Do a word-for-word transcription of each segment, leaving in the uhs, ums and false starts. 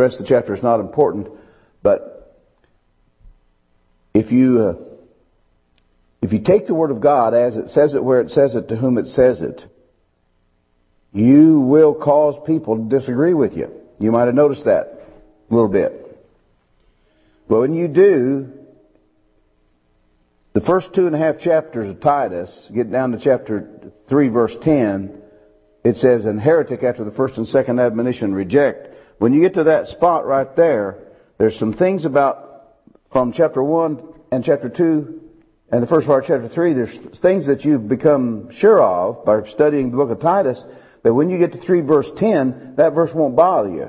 rest of the chapter is not important, but if you uh, if you take the Word of God as it says it, where it says it, to whom it says it, you will cause people to disagree with you. You might have noticed that a little bit. But when you do, the first two and a half chapters of Titus, get down to chapter three, verse ten, it says, "And heretic after the first and second admonition reject." When you get to that spot right there, there's some things about, from chapter one and chapter two and the first part of chapter three, there's things that you've become sure of by studying the book of Titus, that when you get to three, verse ten, that verse won't bother you.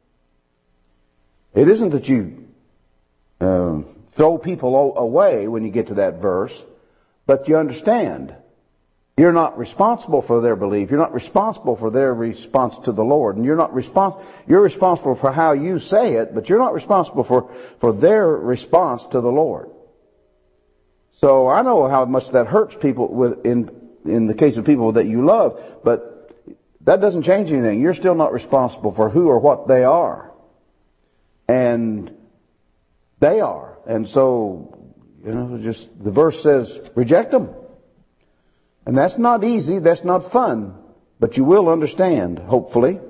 It isn't that you uh, throw people away when you get to that verse, but you understand. You're not responsible for their belief. You're not responsible for their response to the Lord. And you're not respons- You're responsible for how you say it, but you're not responsible for, for their response to the Lord. So I know how much that hurts people with, in, in the case of people that you love, but that doesn't change anything. You're still not responsible for who or what they are. And they are. And so, you know, just the verse says, reject them. And that's not easy, that's not fun, but you will understand, hopefully,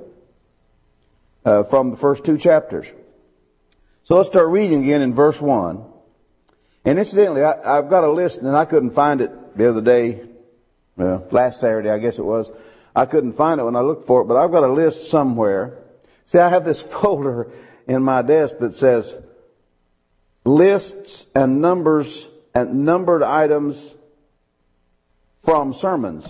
uh, from the first two chapters. So let's start reading again in verse one. And incidentally, I, I've got a list, and I couldn't find it the other day, well, last Saturday, I guess it was. I couldn't find it when I looked for it, but I've got a list somewhere. See, I have this folder in my desk that says lists and numbers and numbered items from sermons.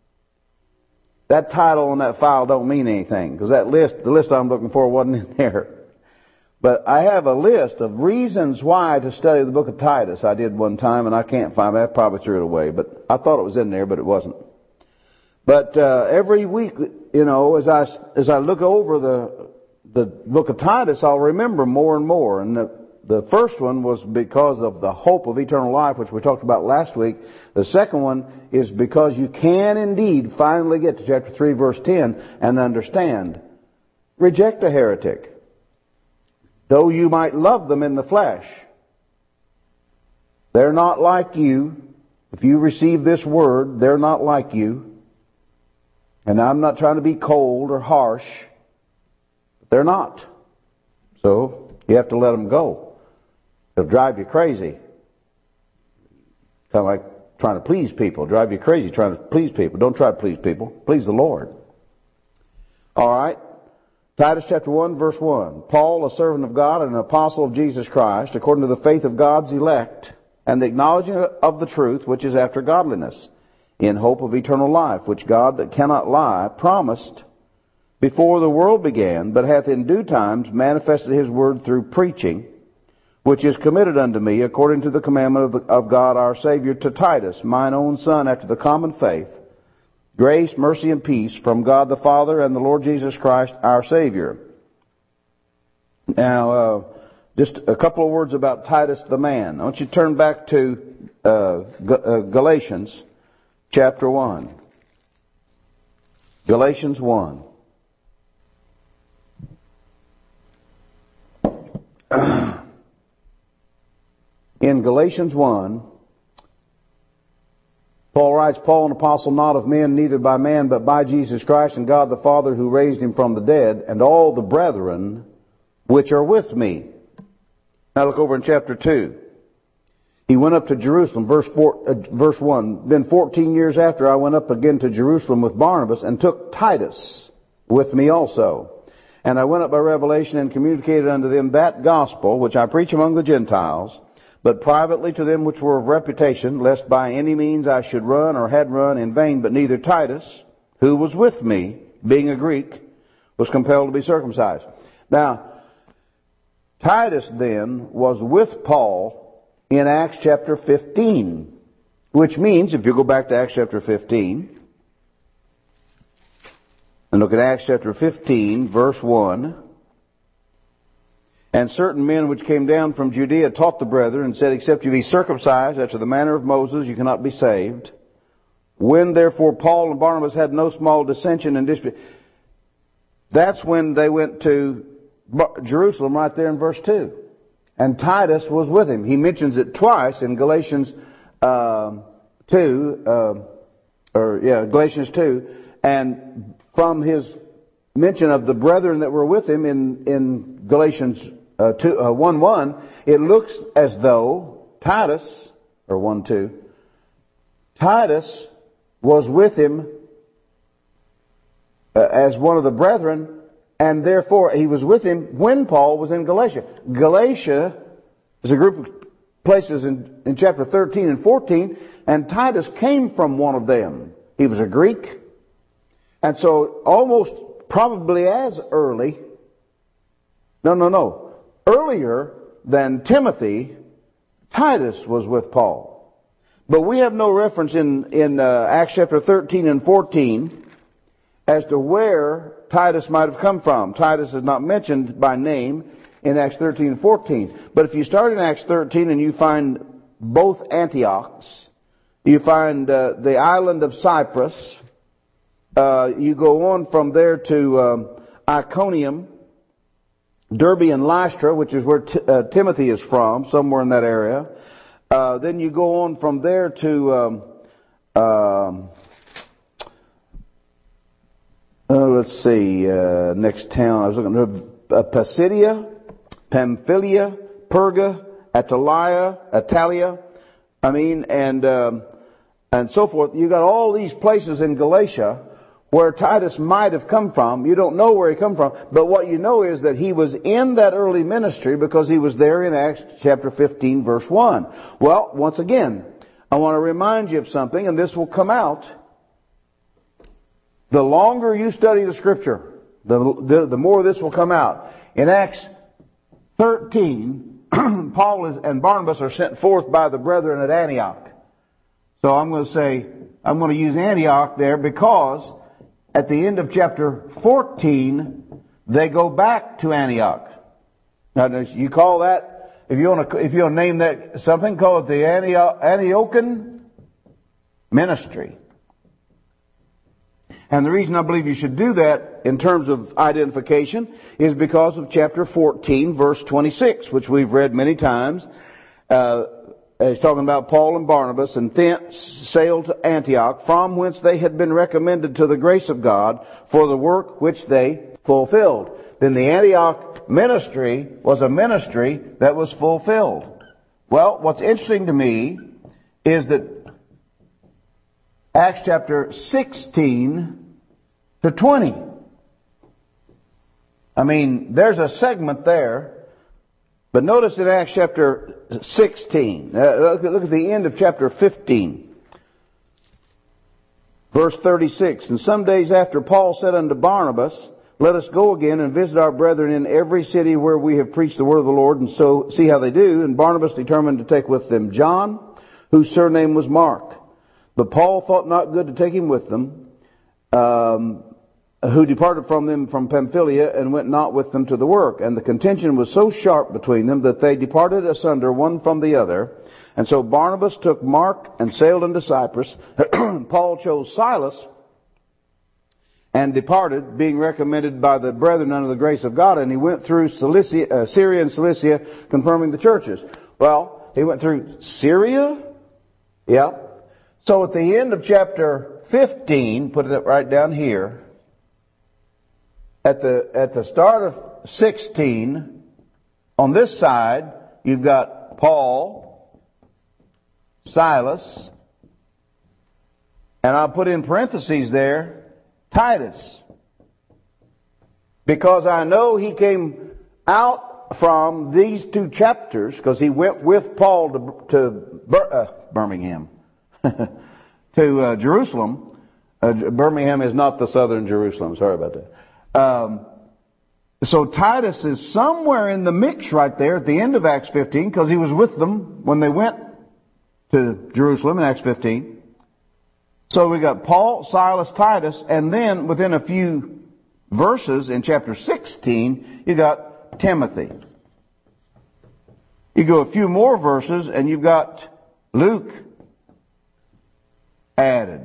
That title on that file don't mean anything, because that list, the list I'm looking for wasn't in there. But I have a list of reasons why to study the book of Titus. I did one time, and I can't find it. I probably threw it away, but I thought it was in there, but it wasn't. But uh, every week, you know, as I as I look over the the book of Titus, I'll remember more and more. And the the first one was because of the hope of eternal life, which we talked about last week. The second one is because you can indeed finally get to chapter three, verse ten, and understand. Reject a heretic, though you might love them in the flesh. They're not like you. If you receive this word, they're not like you. And I'm not trying to be cold or harsh. But they're not. So you have to let them go. They'll drive you crazy. Kind of like trying to please people. Drive you crazy trying to please people. Don't try to please people. Please the Lord. All right. Titus chapter one, verse one. Paul, a servant of God and an apostle of Jesus Christ, according to the faith of God's elect, and the acknowledging of the truth which is after godliness, in hope of eternal life, which God that cannot lie promised before the world began, but hath in due times manifested his word through preaching, which is committed unto me according to the commandment of, of God our Savior, to Titus, mine own son, after the common faith, grace, mercy, and peace from God the Father and the Lord Jesus Christ our Savior. Now, uh, just a couple of words about Titus the man. I want you to turn back to uh, G- uh, Galatians chapter one. Galatians one. In Galatians one, Paul writes, Paul, an apostle not of men, neither by man, but by Jesus Christ and God the Father who raised him from the dead, and all the brethren which are with me. Now look over in chapter two. He went up to Jerusalem, verse four, uh, verse one. Then fourteen years after I went up again to Jerusalem with Barnabas, and took Titus with me also. And I went up by revelation and communicated unto them that gospel which I preach among the Gentiles, but privately to them which were of reputation, lest by any means I should run or had run in vain. But neither Titus, who was with me, being a Greek, was compelled to be circumcised. Now, Titus then was with Paul in Acts chapter fifteen, which means, if you go back to Acts chapter fifteen, and look at Acts chapter fifteen, verse one, and certain men which came down from Judea taught the brethren, and said, except you be circumcised after the manner of Moses, you cannot be saved. When therefore Paul and Barnabas had no small dissension and dispute, that's when they went to Jerusalem right there in verse two. And Titus was with him. He mentions it twice in Galatians uh, two, uh, or yeah, Galatians two. And from his mention of the brethren that were with him in, in Galatians uh, two, uh, one one, it looks as though Titus, or one two, Titus was with him uh, as one of the brethren, and therefore he was with him when Paul was in Galatia. Galatia is a group of places in, in chapter thirteen and fourteen, and Titus came from one of them. He was a Greek. And so almost probably as early, no, no, no, earlier than Timothy, Titus was with Paul. But we have no reference in, in uh, Acts chapter thirteen and fourteen as to where Titus might have come from. Titus is not mentioned by name in Acts thirteen and fourteen. But if you start in Acts thirteen and you find both Antiochs, you find uh, the island of Cyprus, uh, you go on from there to um, Iconium, Derbe and Lystra, which is where T- uh, Timothy is from, somewhere in that area. Uh, then you go on from there to um, um, uh, let's see, uh, next town I was looking at uh, Pisidia, Pamphylia, Perga, Attalia, Attalia, I mean, and um, and so forth. You got all these places in Galatia where Titus might have come from. You don't know where he come from, but what you know is that he was in that early ministry because he was there in Acts chapter fifteen, verse one. Well, once again, I want to remind you of something, and this will come out. The longer you study the Scripture, the, the, the more this will come out. In Acts thirteen, Paul is, and Barnabas are sent forth by the brethren at Antioch. So I'm going to say, I'm going to use Antioch there because at the end of chapter fourteen, they go back to Antioch. Now, you call that, if you want to, if you want to name that something, call it the Antioch, Antiochian ministry. And the reason I believe you should do that in terms of identification is because of chapter fourteen, verse twenty-six, which we've read many times. Uh, He's talking about Paul and Barnabas, and thence sailed to Antioch, from whence they had been recommended to the grace of God for the work which they fulfilled. Then the Antioch ministry was a ministry that was fulfilled. Well, what's interesting to me is that Acts chapter sixteen to twenty. I mean, there's a segment there. But notice in Acts chapter sixteen, uh, look, look at the end of chapter fifteen, verse thirty-six. And some days after Paul said unto Barnabas, let us go again and visit our brethren in every city where we have preached the word of the Lord, and so see how they do. And Barnabas determined to take with them John, whose surname was Mark. But Paul thought not good to take him with them, um, who departed from them from Pamphylia and went not with them to the work. And the contention was so sharp between them that they departed asunder one from the other. And so Barnabas took Mark and sailed into Cyprus. Paul chose Silas and departed, being recommended by the brethren under the grace of God. And he went through Cilicia, uh, Syria and Cilicia, confirming the churches. Well, he went through Syria. Yeah. So at the end of chapter fifteen, put it right down here, At the at the start of sixteen, on this side, you've got Paul, Silas, and I'll put in parentheses there, Titus. Because I know he came out from these two chapters, because he went with Paul to, to uh, Birmingham, to uh, Jerusalem. Uh, Birmingham is not the southern Jerusalem, sorry about that. Um, so Titus is somewhere in the mix right there at the end of Acts fifteen, because he was with them when they went to Jerusalem in Acts fifteen. So we got Paul, Silas, Titus, and then within a few verses in chapter sixteen, you got Timothy. You go a few more verses and you've got Luke added.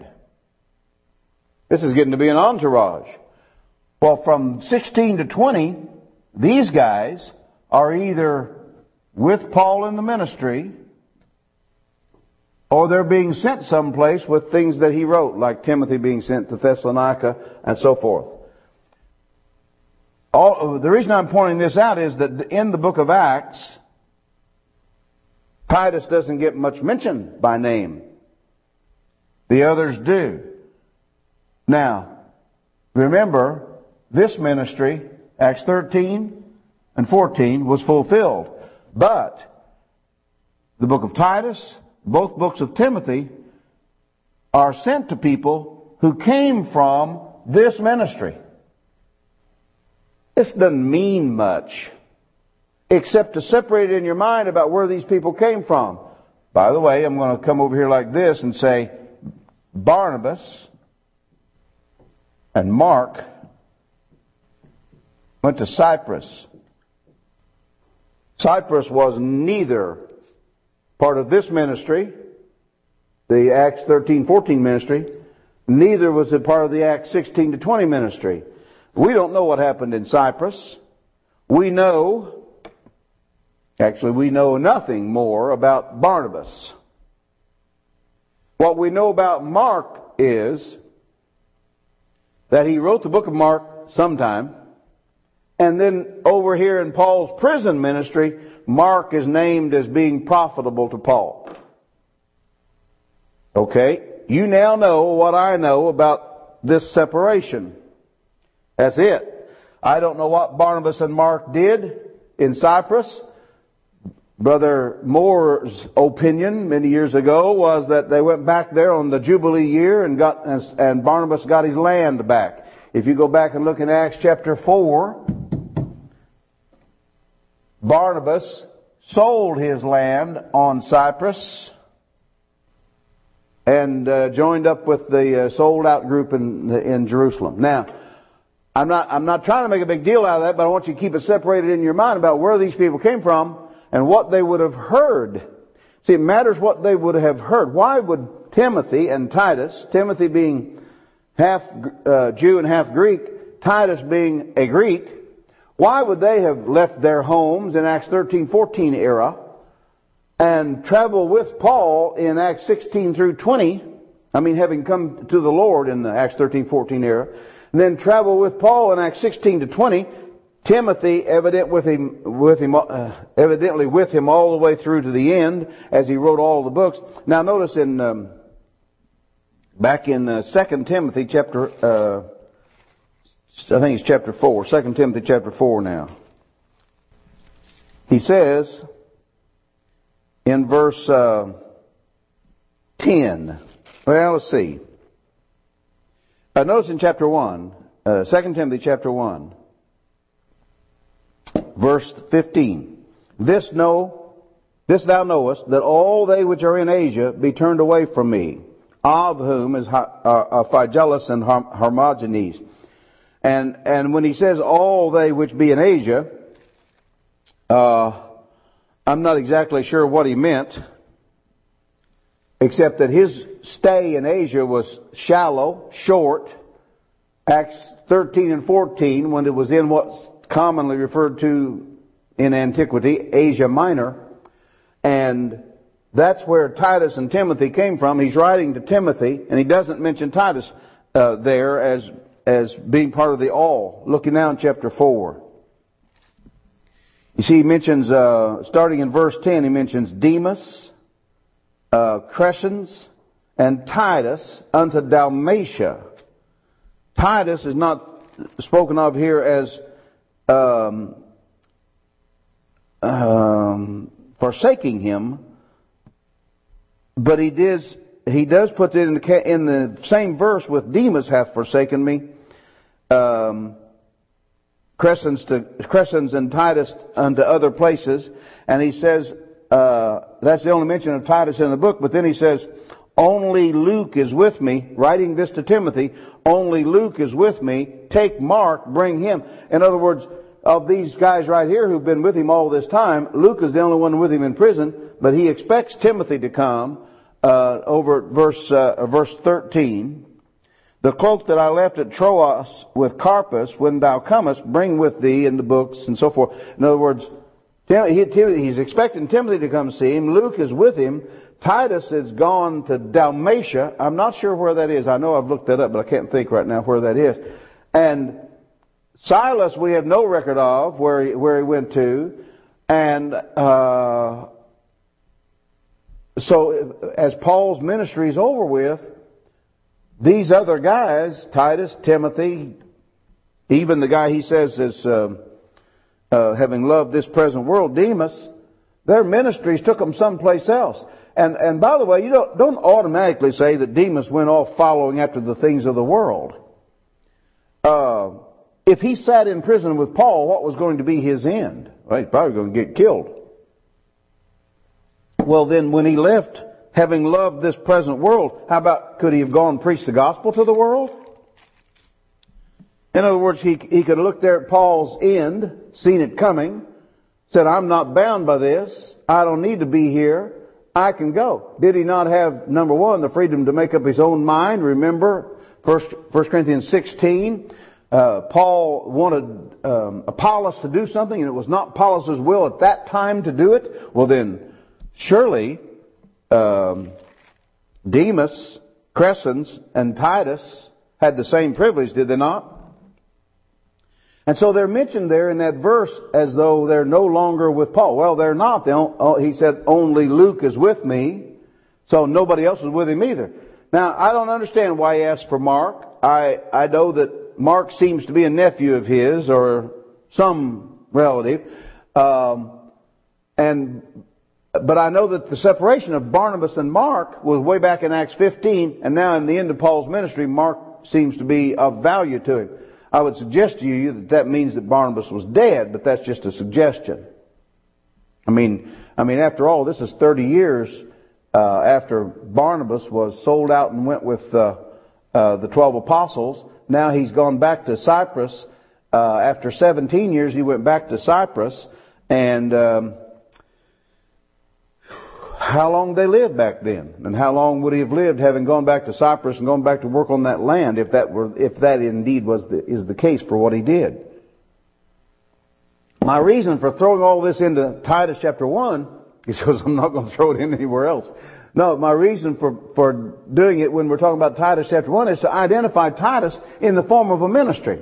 This is getting to be an entourage. Well, from sixteen to twenty, these guys are either with Paul in the ministry, or they're being sent someplace with things that he wrote, like Timothy being sent to Thessalonica and so forth. All, the reason I'm pointing this out is that in the book of Acts, Titus doesn't get much mention by name. The others do. Now, remember, this ministry, Acts thirteen and fourteen, was fulfilled. But the book of Titus, both books of Timothy, are sent to people who came from this ministry. This doesn't mean much, except to separate it in your mind about where these people came from. By the way, I'm going to come over here like this and say, Barnabas and Mark went to Cyprus. Cyprus was neither part of this ministry, the Acts thirteen fourteen ministry, neither was it part of the Acts sixteen to twenty ministry. We don't know what happened in Cyprus. We know, actually we know nothing more about Barnabas. What we know about Mark is that he wrote the book of Mark sometime, and then over here in Paul's prison ministry, Mark is named as being profitable to Paul. Okay, you now know what I know about this separation. That's it. I don't know what Barnabas and Mark did in Cyprus. Brother Moore's opinion many years ago was that they went back there on the Jubilee year and got and Barnabas got his land back. If you go back and look in Acts chapter four, Barnabas sold his land on Cyprus and uh, joined up with the uh, sold out group in in Jerusalem. Now, I'm not I'm not trying to make a big deal out of that, but I want you to keep it separated in your mind about where these people came from and what they would have heard. See, it matters what they would have heard. Why would Timothy and Titus, Timothy being half uh, Jew and half Greek, Titus being a Greek, why would they have left their homes in Acts thirteen fourteen era and travel with Paul in Acts sixteen through twenty, I mean having come to the Lord in the Acts thirteen fourteen era, and then travel with Paul in Acts sixteen to twenty, Timothy evident with him, with him, uh, evidently with him all the way through to the end as he wrote all the books. Now notice in um, back in uh, Second Timothy chapter, uh, I think it's chapter four, Second Timothy chapter four now. He says in verse uh, ten. Well, let's see. Uh, notice in chapter one, uh, Second Timothy chapter one. Verse fifteen. This know, this thou knowest, that all they which are in Asia be turned away from me, of whom is uh, Phygellus and Hermogenes. And and when he says all they which be in Asia, uh, I'm not exactly sure what he meant, except that his stay in Asia was shallow, short. Acts thirteen and fourteen, when it was in what's commonly referred to in antiquity, Asia Minor. And that's where Titus and Timothy came from. He's writing to Timothy, and he doesn't mention Titus uh, there as as being part of the all. Looking now in chapter four. You see, he mentions, uh, starting in verse ten, he mentions Demas, uh, Crescens, and Titus unto Dalmatia. Titus is not spoken of here as Um, um, forsaking him, but he does he does put it in the in the same verse with Demas hath forsaken me. Um, Crescens to Crescens and Titus unto other places, and he says uh, that's the only mention of Titus in the book. But then he says, only Luke is with me, writing this to Timothy. Only Luke is with me. Take Mark, bring him. In other words, of these guys right here who've been with him all this time, Luke is the only one with him in prison, but he expects Timothy to come uh, over at verse, uh, verse thirteen. The cloak that I left at Troas with Carpus, when thou comest, bring with thee in the books, and so forth. In other words, he's expecting Timothy to come see him. Luke is with him. Titus has gone to Dalmatia. I'm not sure where that is. I know I've looked that up, but I can't think right now where that is. And Silas we have no record of where he, where he went to. And uh, so as Paul's ministry is over with, these other guys, Titus, Timothy, even the guy he says is uh, uh, having loved this present world, Demas, their ministries took them someplace else. And and by the way, you don't, don't automatically say that Demas went off following after the things of the world. Uh, if he sat in prison with Paul, what was going to be his end? Well, he's probably going to get killed. Well, then when he left, having loved this present world, how about, could he have gone and preached the gospel to the world? In other words, he, he could have looked there at Paul's end, seen it coming, said, I'm not bound by this. I don't need to be here. I can go. Did he not have, number one, the freedom to make up his own mind? Remember, First Corinthians sixteen, uh, Paul wanted um, Apollos to do something, and it was not Apollos' will at that time to do it. Well then, surely um, Demas, Crescens, and Titus had the same privilege, did they not? And so they're mentioned there in that verse as though they're no longer with Paul. Well, they're not. They don't, he said, only Luke is with me, so nobody else is with him either. Now, I don't understand why he asked for Mark. I, I know that Mark seems to be a nephew of his or some relative. Um, and But I know that the separation of Barnabas and Mark was way back in Acts fifteen, and now in the end of Paul's ministry, Mark seems to be of value to him. I would suggest to you that that means that Barnabas was dead, but that's just a suggestion. I mean, I mean, after all, this is thirty years uh, after Barnabas was sold out and went with uh, uh, the twelve apostles. Now he's gone back to Cyprus. Uh, after seventeen years, he went back to Cyprus, and um, how long they lived back then, and how long would he have lived having gone back to Cyprus and gone back to work on that land, if that were, if that indeed was the, is the case for what he did? My reason for throwing all this into Titus chapter one is because I'm not going to throw it in anywhere else. No, my reason for for doing it when we're talking about Titus chapter one is to identify Titus in the form of a ministry.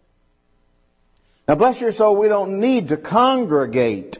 Now, bless your soul, we don't need to congregate.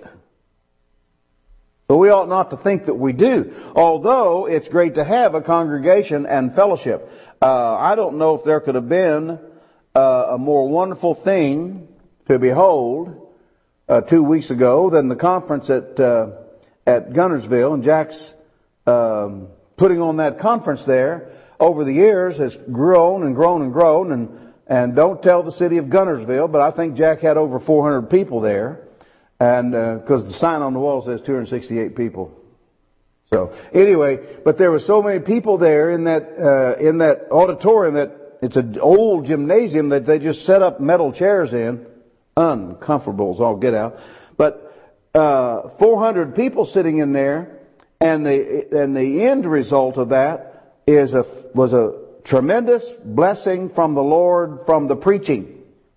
But we ought not to think that we do, although it's great to have a congregation and fellowship. Uh, I don't know if there could have been uh, a more wonderful thing to behold uh, two weeks ago than the conference at uh, at Gunnersville, and Jack's um, putting on that conference there over the years has grown and grown and grown, and and don't tell the city of Gunnersville, but I think Jack had over four hundred people there. And because uh, the sign on the wall says two hundred sixty-eight people. So anyway, but there were so many people there in that uh, in that auditorium that it's an old gymnasium that they just set up metal chairs in, uncomfortable as all get out. But uh, four hundred people sitting in there, and the and the end result of that is a was a tremendous blessing from the Lord from the preaching.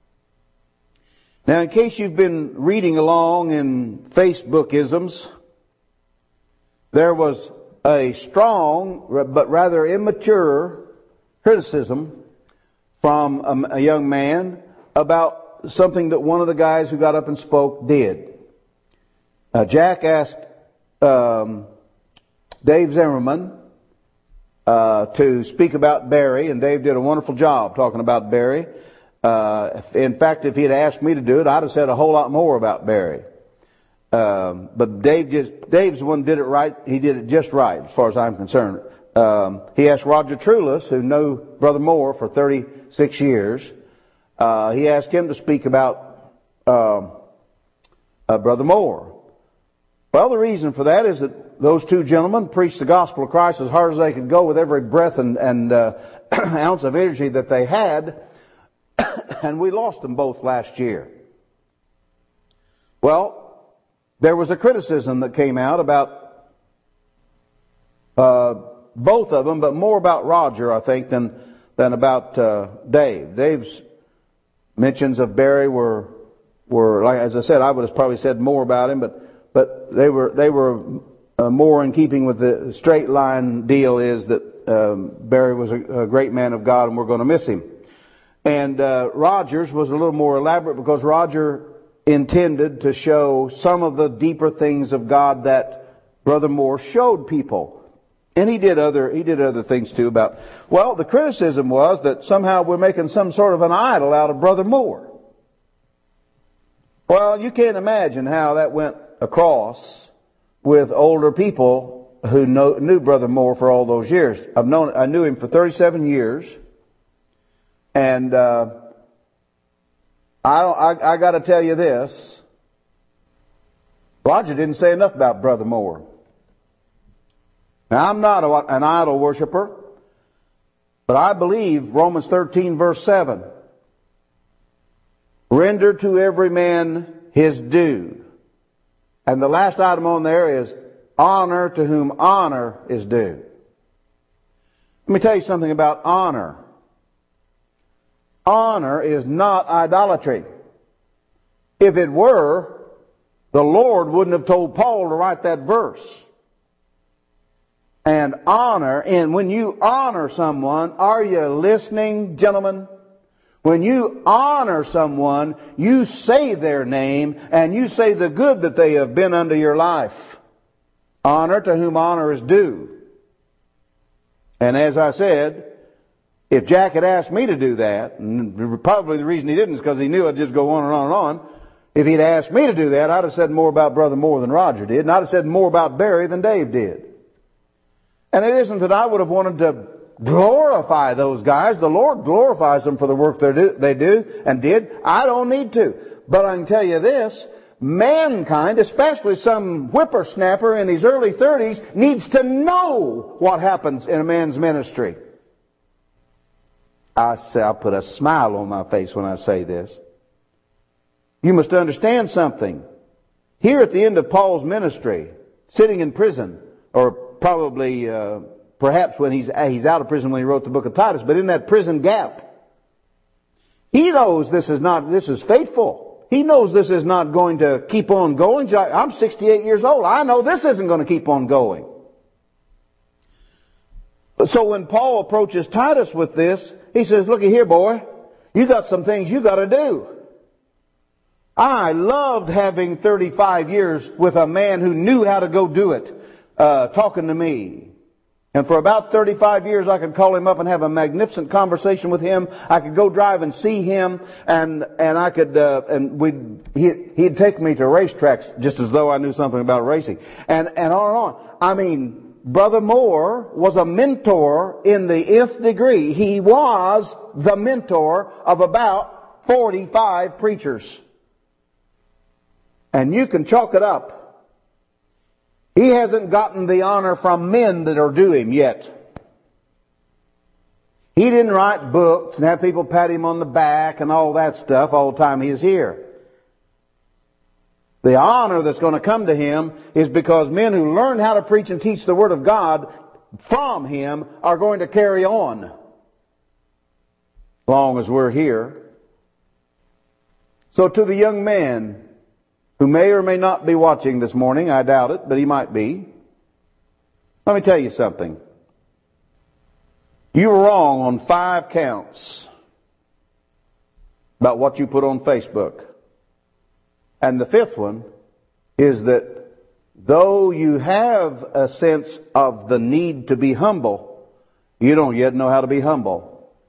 Now, in case you've been reading along in Facebook-isms, there was a strong but rather immature criticism from a young man about something that one of the guys who got up and spoke did. Uh, Jack asked um, Dave Zimmerman uh, to speak about Barry, and Dave did a wonderful job talking about Barry. Uh, in fact, if he had asked me to do it, I'd have said a whole lot more about Barry. Um, but Dave just, Dave's the one who did it right. He did it just right, as far as I'm concerned. Um, he asked Roger Trulis, who knew Brother Moore for thirty-six years. Uh, he asked him to speak about uh, uh, Brother Moore. Well, the reason for that is that those two gentlemen preached the gospel of Christ as hard as they could go with every breath and, and uh, ounce of energy that they had. And we lost them both last year. Well, there was a criticism that came out about uh, both of them, but more about Roger, I think, than than about uh, Dave. Dave's mentions of Barry were were like as I said, I would have probably said more about him, but but they were they were uh, more in keeping with the straight line deal is that um, Barry was a, a great man of God, and we're going to miss him. And uh, Rogers was a little more elaborate because Roger intended to show some of the deeper things of God that Brother Moore showed people. And he did other he did other things too about, well, the criticism was that somehow we're making some sort of an idol out of Brother Moore. Well, you can't imagine how that went across with older people who know, knew Brother Moore for all those years. I've known I knew him for thirty-seven years, and uh, I don't, I, I got to tell you this: Roger didn't say enough about Brother Moore. Now, I'm not a, an idol worshiper, but I believe Romans thirteen verse seven. Render to every man his due. And the last item on there is honor to whom honor is due. Let me tell you something about honor. Honor is not idolatry. If it were, the Lord wouldn't have told Paul to write that verse. And honor, and when you honor someone, are you listening, gentlemen? When you honor someone, you say their name and you say the good that they have been unto your life. Honor to whom honor is due. And as I said, if Jack had asked me to do that, and probably the reason he didn't is because he knew I'd just go on and on and on. If he'd asked me to do that, I'd have said more about Brother Moore than Roger did, and I'd have said more about Barry than Dave did. And it isn't that I would have wanted to glorify those guys. The Lord glorifies them for the work they do, they do and did. I don't need to. But I can tell you this, mankind, especially some whippersnapper in his early thirties, needs to know what happens in a man's ministry. I say, I'll put a smile on my face when I say this. You must understand something. Here at the end of Paul's ministry, sitting in prison, or probably uh, perhaps when he's he's out of prison when he wrote the book of Titus, but in that prison gap, he knows this is not this is fateful. He knows this is not going to keep on going. I'm sixty-eight years old. I know this isn't going to keep on going. So when Paul approaches Titus with this, he says, "Looky here, boy, you got some things you got to do." I loved having thirty-five years with a man who knew how to go do it, uh, talking to me. And for about thirty-five years, I could call him up and have a magnificent conversation with him. I could go drive and see him, and and I could uh, and we he he'd take me to racetracks just as though I knew something about racing, and and on and on. I mean, Brother Moore was a mentor in the nth degree. He was the mentor of about forty-five preachers. And you can chalk it up. He hasn't gotten the honor from men that are due him yet. He didn't write books and have people pat him on the back and all that stuff all the time he is here. The honor that's going to come to him is because men who learn how to preach and teach the Word of God from him are going to carry on. As long as we're here. So to the young man who may or may not be watching this morning, I doubt it, but he might be. Let me tell you something. You were wrong on five counts about what you put on Facebook. And the fifth one is that though you have a sense of the need to be humble, you don't yet know how to be humble.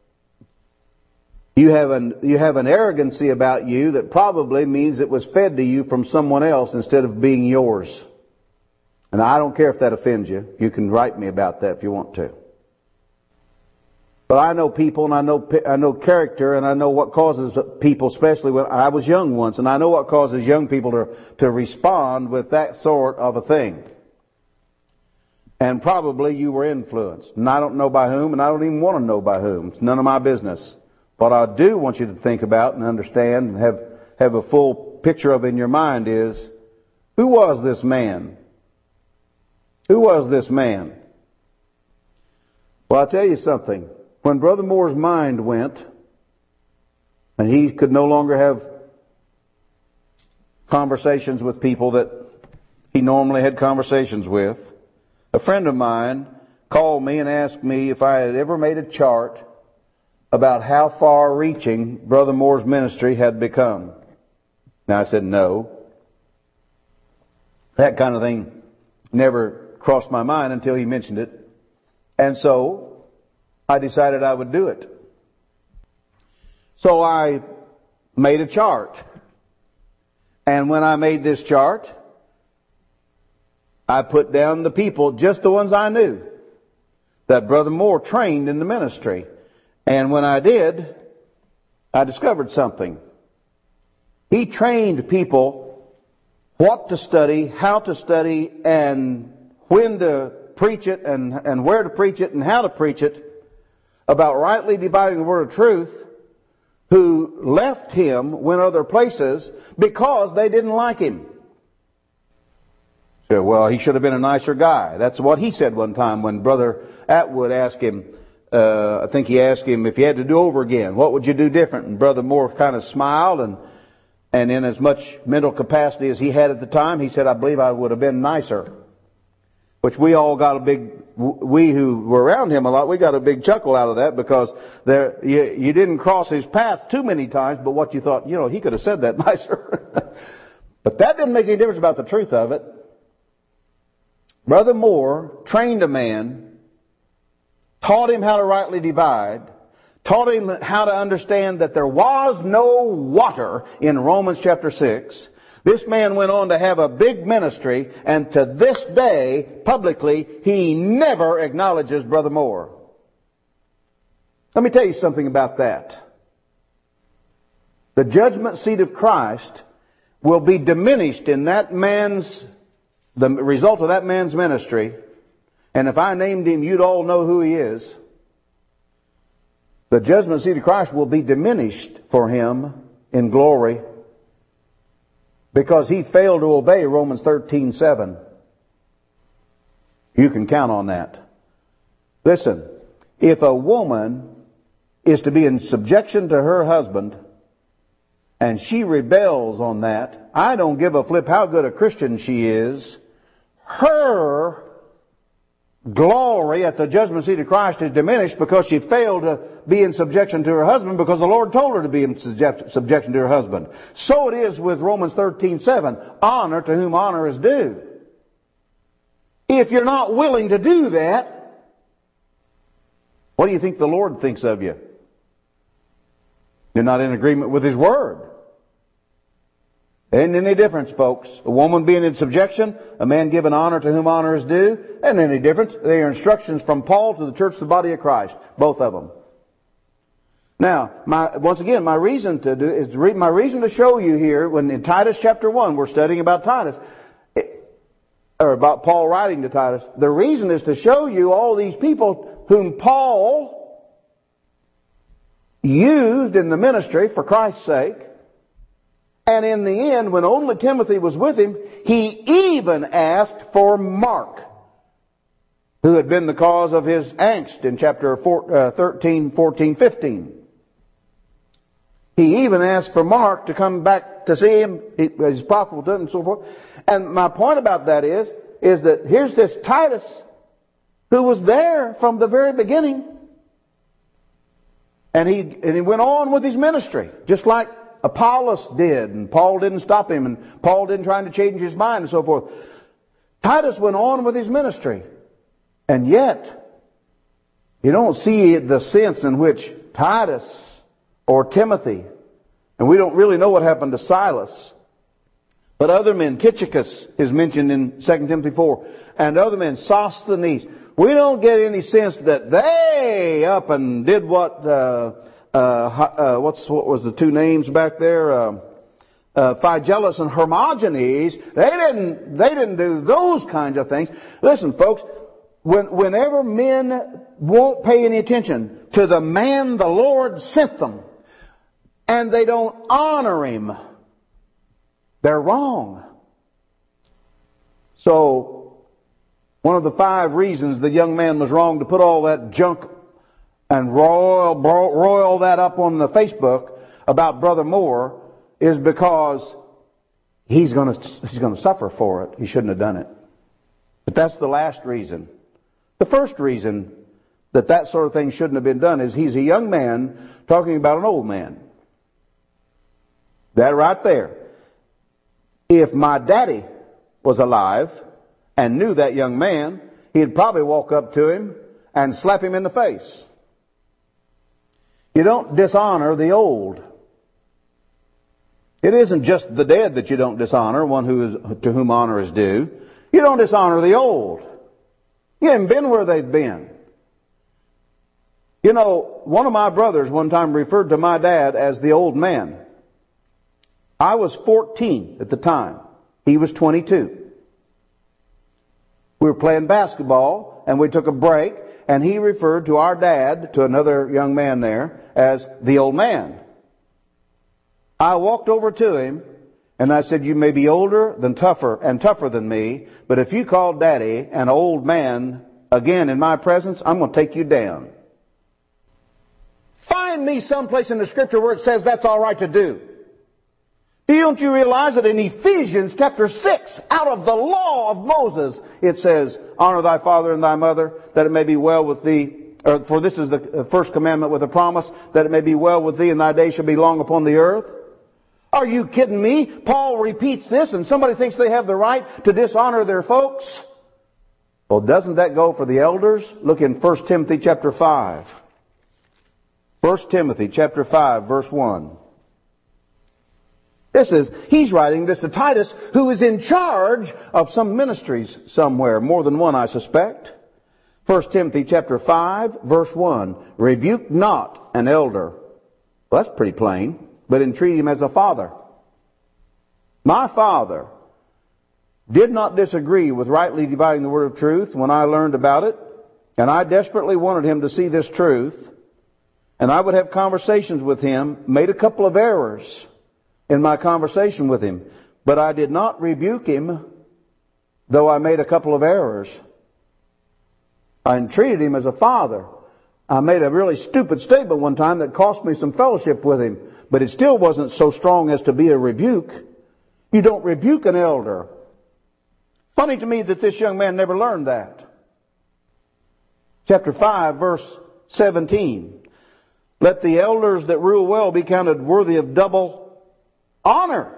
You have an you have an arrogancy about you that probably means it was fed to you from someone else instead of being yours. And I don't care if that offends you. You can write me about that if you want to. But I know people, and I know I know character, and I know what causes people, especially when I was young once, and I know what causes young people to to respond with that sort of a thing. And probably you were influenced, and I don't know by whom, and I don't even want to know by whom. It's none of my business. What I do want you to think about and understand and have, have a full picture of in your mind is, who was this man? Who was this man? Well, I'll tell you something. when Brother Moore's mind went, and he could no longer have conversations with people that he normally had conversations with, a friend of mine called me and asked me if I had ever made a chart about how far-reaching Brother Moore's ministry had become. Now I said no. That kind of thing never crossed my mind until he mentioned it. And so I decided I would do it. So I made a chart. And when I made this chart, I put down the people, just the ones I knew, that Brother Moore trained in the ministry. And when I did, I discovered something. He trained people what to study, how to study, and when to preach it, and, and where to preach it, and how to preach it, about rightly dividing the word of truth, who left him, went other places, because they didn't like him. So, well, he should have been a nicer guy. That's what he said one time when Brother Atwood asked him, uh, I think he asked him if he had to do over again, what would you do different? And Brother Moore kind of smiled, and and in as much mental capacity as he had at the time, he said, I believe I would have been nicer. Which we all got a big, we who were around him a lot, we got a big chuckle out of that, because there you, you didn't cross his path too many times, but what you thought, you know, he could have said that nicer. But that didn't make any difference about the truth of it. Brother Moore trained a man, taught him how to rightly divide, taught him how to understand that there was no water in Romans chapter six. This man went on to have a big ministry, and to this day, publicly, he never acknowledges Brother Moore. Let me tell you something about that. The judgment seat of Christ will be diminished in that man's, the result of that man's ministry. And if I named him, you'd all know who he is. The judgment seat of Christ will be diminished for him in glory, because he failed to obey Romans thirteen seven. You can count on that. Listen, if a woman is to be in subjection to her husband, and she rebels on that, I don't give a flip how good a Christian she is. Her glory at the judgment seat of Christ is diminished because she failed to be in subjection to her husband, because the Lord told her to be in subjection to her husband. So it is with Romans thirteen seven. Honor to whom honor is due. If you're not willing to do that, what do you think the Lord thinks of you? You're not in agreement with His Word. There ain't any difference, folks. A woman being in subjection, a man giving honor to whom honor is due, and any difference. They are instructions from Paul to the church, the body of Christ. Both of them. Now, my, once again, my reason to do is to read, my reason to show you here, when in Titus chapter one, we're studying about Titus, it, or about Paul writing to Titus. The reason is to show you all these people whom Paul used in the ministry for Christ's sake. And in the end, when only Timothy was with him, he even asked for Mark, who had been the cause of his angst in chapter four, uh, thirteen, fourteen, fifteen. He even asked for Mark to come back to see him, as possible to him, and so forth. And my point about that is, is that here's this Titus, who was there from the very beginning. And he, and he went on with his ministry, just like Apollos did, and Paul didn't stop him, and Paul didn't try to change his mind, and so forth. Titus went on with his ministry. And yet, you don't see the sense in which Titus or Timothy, and we don't really know what happened to Silas, but other men, Tychicus is mentioned in Second Timothy four, and other men, Sosthenes, we don't get any sense that they up and did what, uh, uh, uh, what's, what was the two names back there? Uh, uh, Phygellus and Hermogenes. They didn't, they didn't do those kinds of things. Listen, folks, when, whenever men won't pay any attention to the man the Lord sent them, and they don't honor him, they're wrong. So, one of the five reasons the young man was wrong to put all that junk and roil, roil that up on the Facebook about Brother Moore is because he's going to he's going to suffer for it. He shouldn't have done it. But that's the last reason. The first reason that that sort of thing shouldn't have been done is he's a young man talking about an old man. That right there. If my daddy was alive and knew that young man, he'd probably walk up to him and slap him in the face. You don't dishonor the old. It isn't just the dead that you don't dishonor, one who is, to whom honor is due. You don't dishonor the old. You haven't been where they've been. You know, one of my brothers one time referred to my dad as the old man. I was fourteen at the time. He was twenty-two. We were playing basketball and we took a break, and he referred to our dad, to another young man there, as the old man. I walked over to him and I said, you may be older than tougher and tougher than me, but if you call Daddy an old man again in my presence, I'm going to take you down. Find me someplace in the Scripture where it says that's all right to do. Don't you realize that in Ephesians chapter six, out of the law of Moses, it says, honor thy father and thy mother, that it may be well with thee. Or, for this is the first commandment with a promise, that it may be well with thee and thy days shall be long upon the earth. Are you kidding me? Paul repeats this and somebody thinks they have the right to dishonor their folks? Well, doesn't that go for the elders? Look in First Timothy chapter five. First Timothy chapter five, verse one. This is, he's writing this to Titus, who is in charge of some ministries somewhere, more than one, I suspect. First Timothy chapter five, verse one. Rebuke not an elder. Well, that's pretty plain. But entreat him as a father. My father did not disagree with rightly dividing the word of truth when I learned about it. And I desperately wanted him to see this truth. And I would have conversations with him, made a couple of errors in my conversation with him. But I did not rebuke him, though I made a couple of errors. I entreated him as a father. I made a really stupid statement one time that cost me some fellowship with him. But it still wasn't so strong as to be a rebuke. You don't rebuke an elder. Funny to me that this young man never learned that. Chapter five, verse seventeen. Let the elders that rule well be counted worthy of double honor.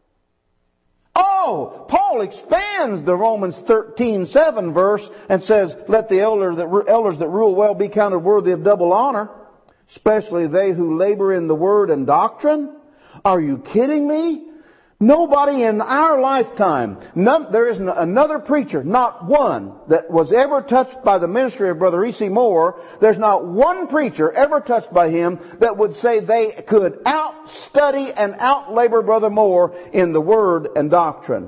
Oh, Paul expands the Romans thirteen seven verse and says, let the elder that, elders that rule well be counted worthy of double honor, especially they who labor in the word and doctrine. Are you kidding me? Nobody in our lifetime, none, there isn't another preacher, not one, that was ever touched by the ministry of Brother E C Moore. There's not one preacher ever touched by him that would say they could outstudy and outlabor Brother Moore in the word and doctrine.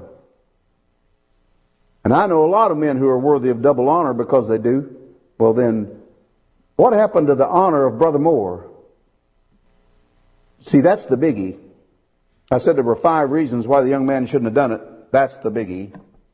And I know a lot of men who are worthy of double honor because they do. Well then, what happened to the honor of Brother Moore? See, that's the biggie. I said there were five reasons why the young man shouldn't have done it. That's the biggie.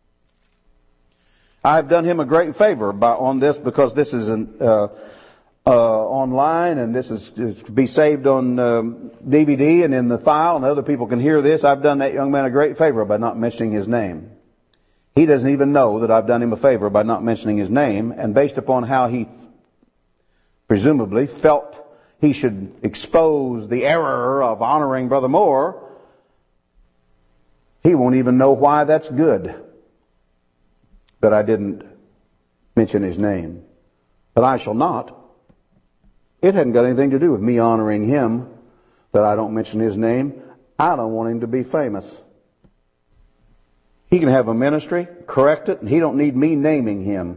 I've done him a great favor by, on this because this is an, uh, uh, online and this is, is to be saved on um, D V D and in the file and other people can hear this. I've done that young man a great favor by not mentioning his name. He doesn't even know that I've done him a favor by not mentioning his name, and based upon how he presumably felt he should expose the error of honoring Brother Moore, he won't even know why that's good that I didn't mention his name. But I shall not. It hadn't got anything to do with me honoring him that I don't mention his name. I don't want him to be famous. He can have a ministry, correct it, and he don't need me naming him.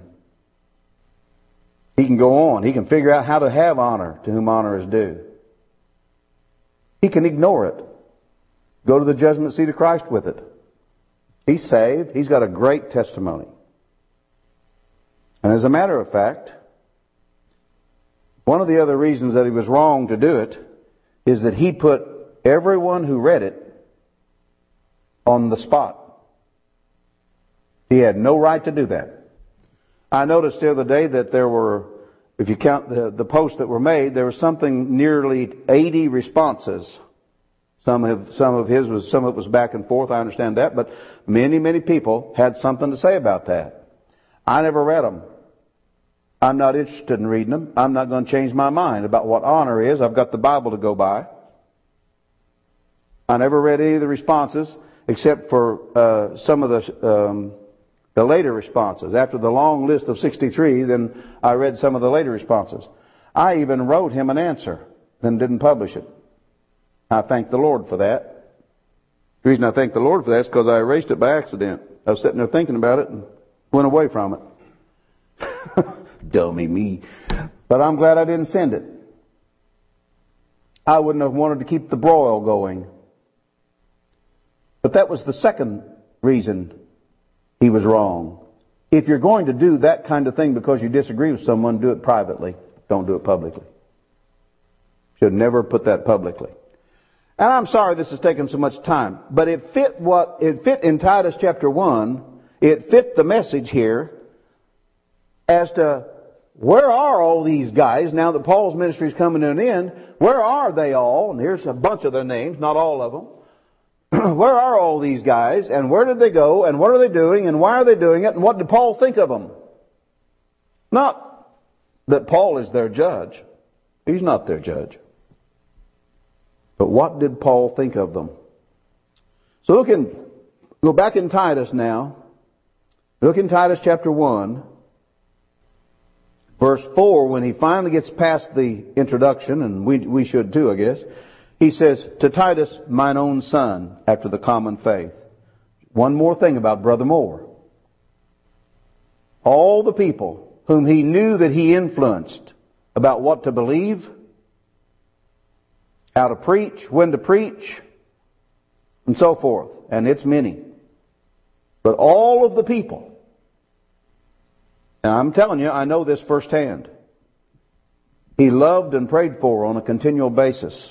He can go on. He can figure out how to have honor to whom honor is due. He can ignore it. Go to the judgment seat of Christ with it. He's saved. He's got a great testimony. And as a matter of fact, one of the other reasons that he was wrong to do it is that he put everyone who read it on the spot. He had no right to do that. I noticed the other day that there were if you count the, the posts that were made, there was something nearly eighty responses. Some have, some of his was, some of it was back and forth, I understand that, but many, many people had something to say about that. I never read them. I'm not interested in reading them. I'm not going to change my mind about what honor is. I've got the Bible to go by. I never read any of the responses except for uh, some of the um, the later responses. After the long list of sixty-three, then I read some of the later responses. I even wrote him an answer, then didn't publish it. I thank the Lord for that. The reason I thank the Lord for that is because I erased it by accident. I was sitting there thinking about it and went away from it. Dummy me. But I'm glad I didn't send it. I wouldn't have wanted to keep the broil going. But that was the second reason he was wrong. If you're going to do that kind of thing because you disagree with someone, do it privately. Don't do it publicly. Should never put that publicly. And I'm sorry this has taken so much time, but it fit what it fit in Titus chapter one. It fit the message here as to where are all these guys now that Paul's ministry is coming to an end. Where are they all? And here's a bunch of their names, not all of them. Where are all these guys, and where did they go, and what are they doing, and why are they doing it, and what did Paul think of them? Not that Paul is their judge. He's not their judge. But what did Paul think of them? So look in, go back in Titus now. Look in Titus chapter one, verse four, when he finally gets past the introduction, and we, we should too, I guess. He says, to Titus, mine own son, after the common faith. One more thing about Brother Moore. All the people whom he knew that he influenced about what to believe, how to preach, when to preach, and so forth. And it's many. But all of the people, and I'm telling you, I know this firsthand, he loved and prayed for on a continual basis.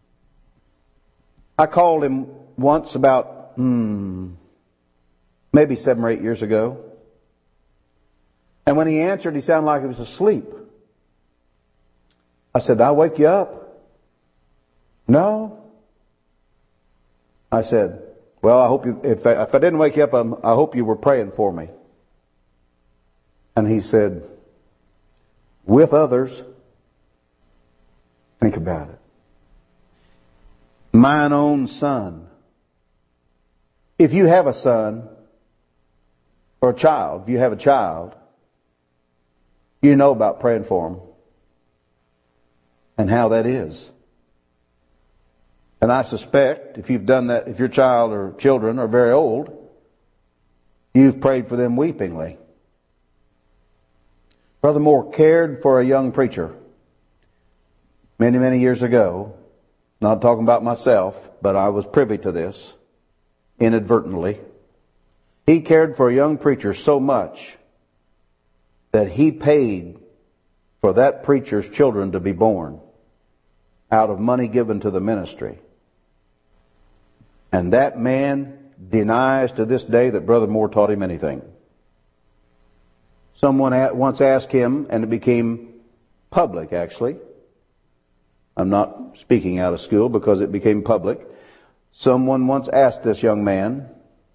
I called him once about, hmm, maybe seven or eight years ago. And when he answered, he sounded like he was asleep. I said, did I wake you up? No. I said, well, I hope you, if I, if I didn't wake you up, I'm, I hope you were praying for me. And he said, with others. Think about it. Mine own son. If you have a son or a child, if you have a child, you know about praying for them and how that is. And I suspect if you've done that, if your child or children are very old, you've prayed for them weepingly. Brother Moore cared for a young preacher many, many years ago. Not talking about myself, but I was privy to this inadvertently. He cared for a young preacher so much that he paid for that preacher's children to be born out of money given to the ministry. And that man denies to this day that Brother Moore taught him anything. Someone once asked him, and it became public actually. I'm not speaking out of school because it became public. Someone once asked this young man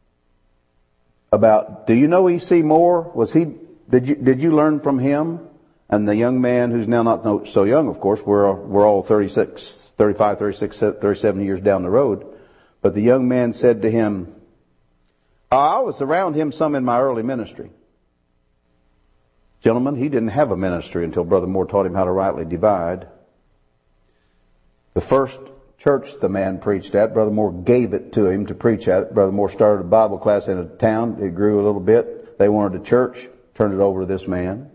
about, do you know E C Moore? Was he, did you, did you learn from him? And the young man, who's now not so young, of course, we're, we're all thirty-six, thirty-five, thirty-six, thirty-seven years down the road. But the young man said to him, I was around him some in my early ministry. Gentlemen, he didn't have a ministry until Brother Moore taught him how to rightly divide. The first church the man preached at, Brother Moore gave it to him to preach at. Brother Moore started a Bible class in a town. It grew a little bit. They wanted a church, turned it over to this man.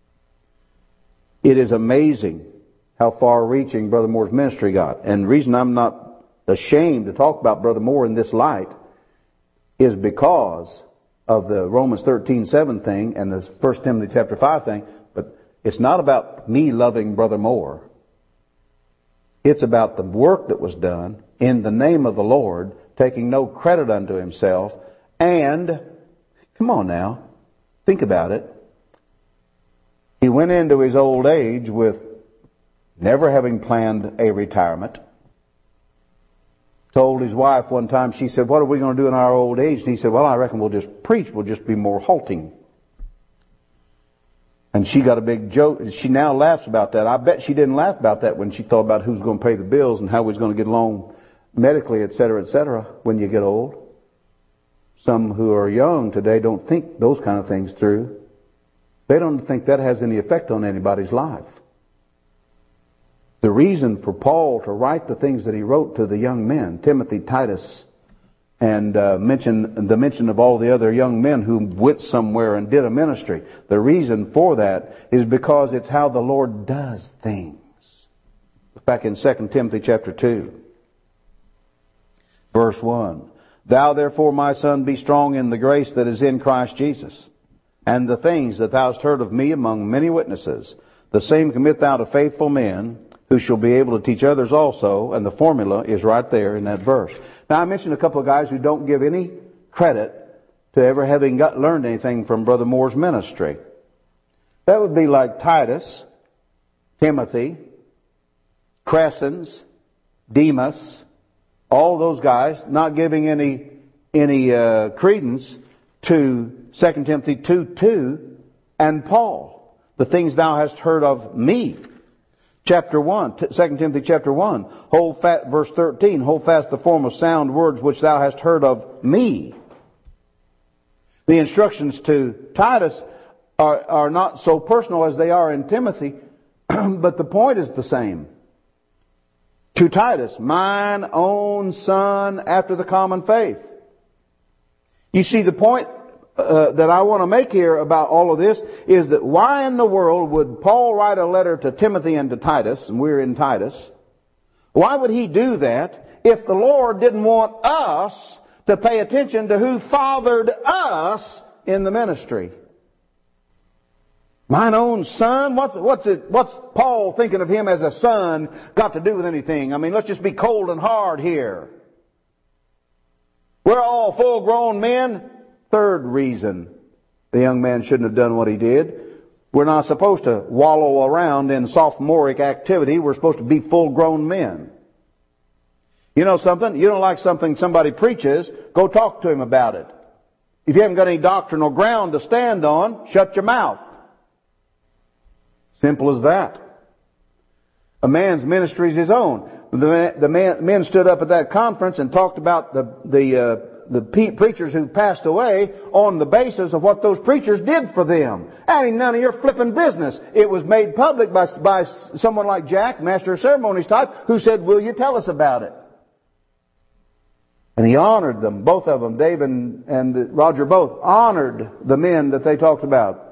It is amazing how far-reaching Brother Moore's ministry got. And the reason I'm not ashamed to talk about Brother Moore in this light is because of the Romans thirteen seven thing and the First Timothy chapter five thing. But it's not about me loving Brother Moore. It's about the work that was done in the name of the Lord, taking no credit unto himself. And, come on now, think about it. He went into his old age with never having planned a retirement. Told his wife one time, she said, what are we going to do in our old age? And he said, well, I reckon we'll just preach. We'll just be more halting. And she got a big joke. She now laughs about that. I bet she didn't laugh about that when she thought about who's going to pay the bills and how we was going to get along medically, et cetera, et cetera, when you get old. Some who are young today don't think those kind of things through. They don't think that has any effect on anybody's life. The reason for Paul to write the things that he wrote to the young men, Timothy, Titus, and uh, mention the mention of all the other young men who went somewhere and did a ministry. The reason for that is because it's how the Lord does things. Back in Second Timothy chapter two, verse one. Thou therefore, my son, be strong in the grace that is in Christ Jesus, and the things that thou hast heard of me among many witnesses, the same commit thou to faithful men, who shall be able to teach others also, and the formula is right there in that verse. Now, I mentioned a couple of guys who don't give any credit to ever having got, learned anything from Brother Moore's ministry. That would be like Titus, Timothy, Crescens, Demas, all those guys not giving any any uh, credence to Second Timothy two two and Paul. The things thou hast heard of me. Chapter one, Second Timothy chapter one, hold fast, verse thirteen, hold fast the form of sound words which thou hast heard of me. The instructions to Titus are, are not so personal as they are in Timothy, but the point is the same. To Titus, mine own son after the common faith. You see, the point Uh, that I want to make here about all of this is that why in the world would Paul write a letter to Timothy and to Titus, and we're in Titus, why would he do that if the Lord didn't want us to pay attention to who fathered us in the ministry? Mine own son? What's, what's it, what's Paul thinking of him as a son got to do with anything? I mean, let's just be cold and hard here. We're all full-grown men. Third reason the young man shouldn't have done what he did. We're not supposed to wallow around in sophomoric activity. We're supposed to be full-grown men. You know something? You don't like something somebody preaches, go talk to him about it. If you haven't got any doctrinal ground to stand on, shut your mouth. Simple as that. A man's ministry is his own. The, the man, men stood up at that conference and talked about the, the, uh, the pe- preachers who passed away on the basis of what those preachers did for them. That ain't none of your flipping business. It was made public by, by someone like Jack, Master of Ceremonies type, who said, will you tell us about it? And he honored them, both of them, Dave and, and Roger both, honored the men that they talked about.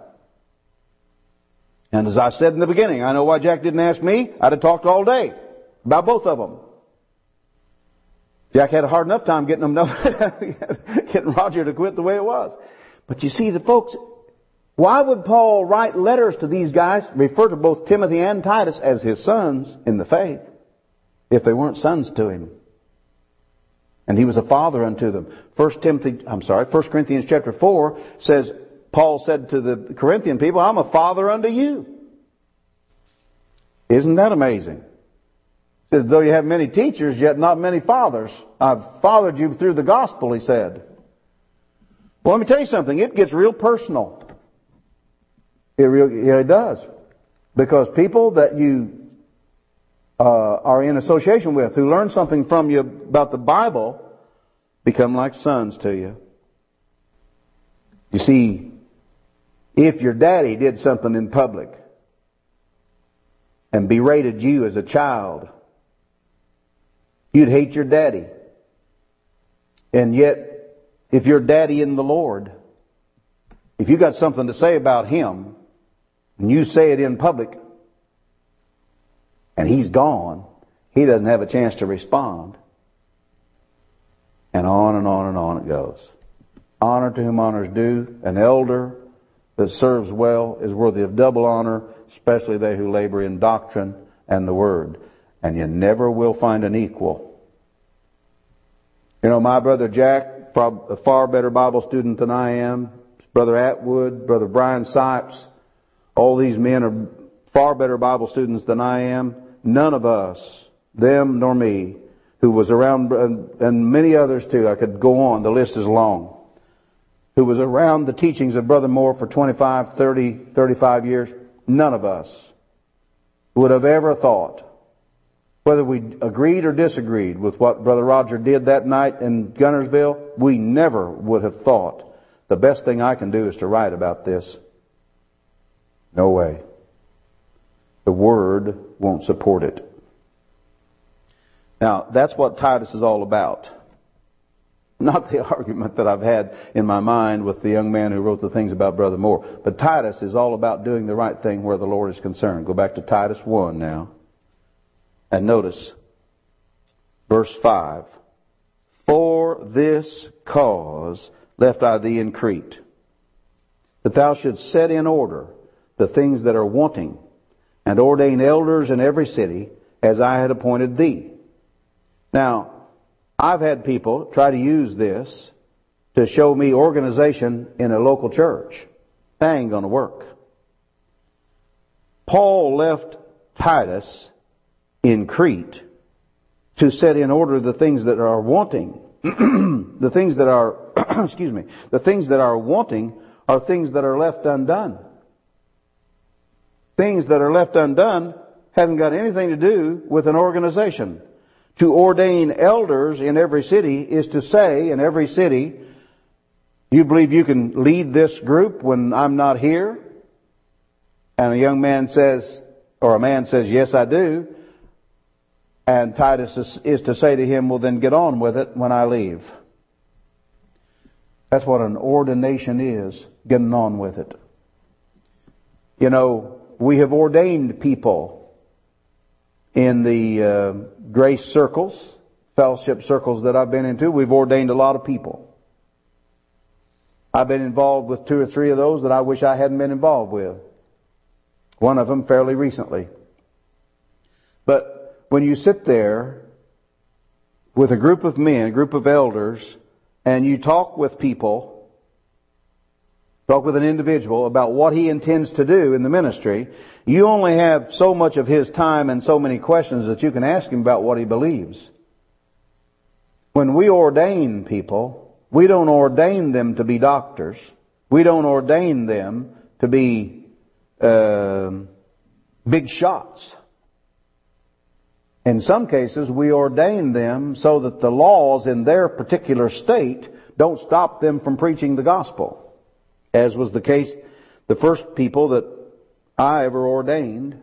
And as I said in the beginning, I know why Jack didn't ask me. I'd have talked all day about both of them. Jack had a hard enough time getting them, getting Roger to quit the way it was. But you see, the folks, why would Paul write letters to these guys, refer to both Timothy and Titus as his sons in the faith, if they weren't sons to him? And he was a father unto them. First Timothy, I'm sorry, First Corinthians chapter four says, Paul said to the Corinthian people, I'm a father unto you. Isn't that amazing? He says, though you have many teachers, yet not many fathers. I've fathered you through the gospel, he said. Well, let me tell you something. It gets real personal. It really yeah, it does. Because people that you uh, are in association with, who learn something from you about the Bible, become like sons to you. You see, if your daddy did something in public and berated you as a child, you'd hate your daddy. And yet, if you're daddy in the Lord, if you got something to say about him, and you say it in public, and he's gone, he doesn't have a chance to respond. And on and on and on it goes. Honor to whom honor is due. An elder that serves well is worthy of double honor, especially they who labor in doctrine and the word. And you never will find an equal. You know, my brother Jack, a far better Bible student than I am, Brother Atwood, Brother Brian Sipes, All these men are far better Bible students than I am. None of us, them nor me, who was around, and many others too, I could go on, the list is long, who was around the teachings of Brother Moore for twenty-five, thirty, thirty-five years, none of us would have ever thought, whether we agreed or disagreed with what Brother Roger did that night in Gunnersville, we never would have thought, the best thing I can do is to write about this. No way. The Word won't support it. Now, that's what Titus is all about. Not the argument that I've had in my mind with the young man who wrote the things about Brother Moore. But Titus is all about doing the right thing where the Lord is concerned. Go back to Titus one now. And notice, verse five. For this cause left I thee in Crete, that thou shouldst set in order the things that are wanting, and ordain elders in every city, as I had appointed thee. Now, I've had people try to use this to show me organization in a local church. That ain't going to work. Paul left Titus in Crete to set in order the things that are wanting. The things that are, excuse me, the things that are wanting are things that are left undone. Things that are left undone hasn't got anything to do with an organization. To ordain elders in every city is to say in every city, you believe you can lead this group when I'm not here? And a young man says, or a man says, yes, I do. And Titus is, is to say to him, well, then get on with it when I leave. That's what an ordination is, getting on with it. You know, we have ordained people in the uh, grace circles, fellowship circles that I've been into. We've ordained a lot of people. I've been involved with two or three of those that I wish I hadn't been involved with. One of them fairly recently. But when you sit there with a group of men, a group of elders, and you talk with people, talk with an individual about what he intends to do in the ministry, you only have so much of his time and so many questions that you can ask him about what he believes. When we ordain people, we don't ordain them to be doctors. We don't ordain them to be uh, big shots. In some cases, we ordain them so that the laws in their particular state don't stop them from preaching the gospel. As was the case, the first people that I ever ordained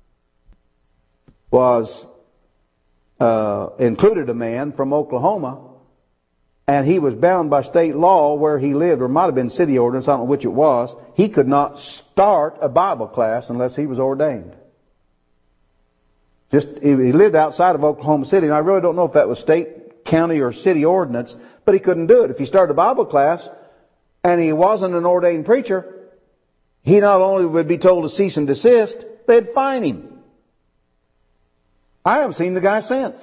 was uh, included a man from Oklahoma, and he was bound by state law where he lived, or it might have been city ordinance, I don't know which it was. He could not start a Bible class unless he was ordained. Just he lived outside of Oklahoma City, and I really don't know if that was state, county, or city ordinance, but he couldn't do it. If he started a Bible class and he wasn't an ordained preacher, he not only would be told to cease and desist, they'd fine him. I haven't seen the guy since.